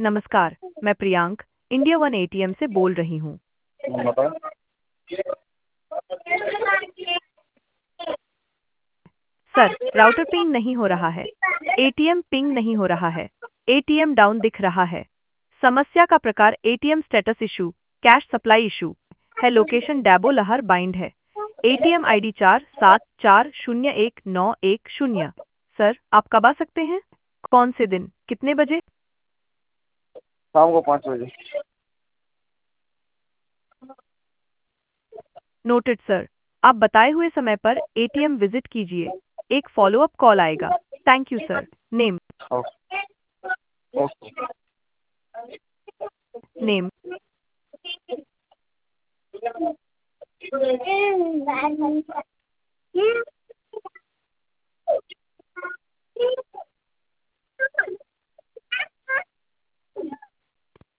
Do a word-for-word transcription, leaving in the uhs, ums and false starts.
नमस्कार, मैं Priyank India one ATM से बोल रही हूँ। बताओ। सर, राउटर पिंग नहीं हो रहा है। एटीएम पिंग नहीं हो रहा है। एटीएम डाउन दिख रहा है। समस्या का प्रकार ATM status issue, cash supply issue है। लोकेशन डैबो लहर बाइंड है। एटीएम आईडी चार सात चार शून्य एक नौ एक शून्य। सर, आप कब आ सकते हैं? कौन से दिन, कितने बजे? शाम को पाँच बजे। Noted sir. आप बताए हुए समय पर एटीएम विजिट कीजिए। एक फॉलोअप कॉल आएगा। Thank you sir. Name okay okay. Name